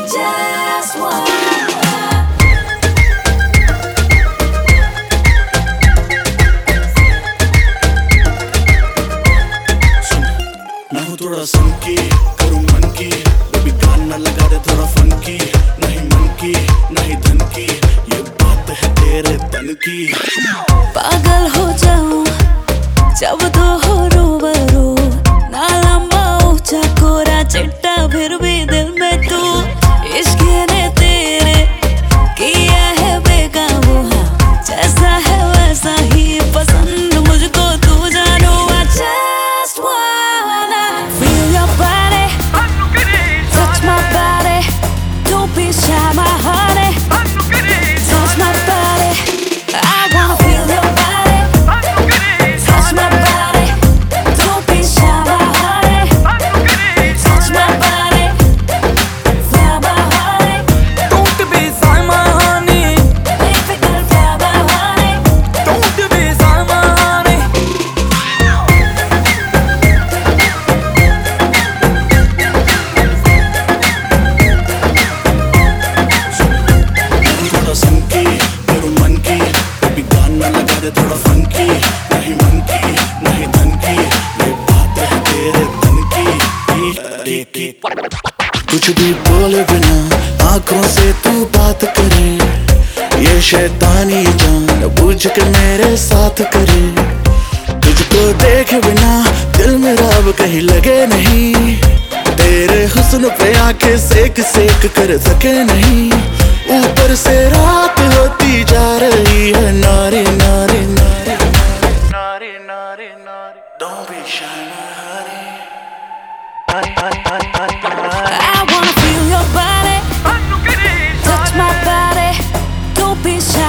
just want मैं हूँ थोड़ा संकी, करूँ मन की, बेबी गाना लगा दे थोड़ा फंकी, नहीं मन की नहीं धन की, ये बात है तेरे तन की। पागल हो जाऊं जब तो हो रूबरू, ना लंबा ऊंचा कोरा चिट्टा फिर भी दिल में तू, इश्क ने तेरे किया है बेकाबू, हाँ जैसा है वैसा ही पसंद मुझको तू जानू। I just wanna feel your body, touch my body, don't be shy my honey, touch my body, I wanna feel your body, touch my body, don't be shy my honey, touch my body, feel my honey, Don't be shy my honey, baby girl feel my honey, don't be shy my honey. थोड़ा संकी, करूँ मन की, baby गाना लगा दे थोड़ा funky, नहीं मन की नहीं धन की, ये बात है तेरे तन की। कुछ भी बोले बिना आंखों से तू बात करे, ये शैतानी जान बूझ के मेरे साथ करे, तुझको देखे बिना दिल मेरा अब कहीं लगे नहीं, तेरे हुस्न पे आके सेक सेक कर सके नहीं, ऊपर से रात होती जा रही है नारी नारी नारी नारी नारी नारी, don't be shy my honey, I wanna feel your body, touch my body, don't be shy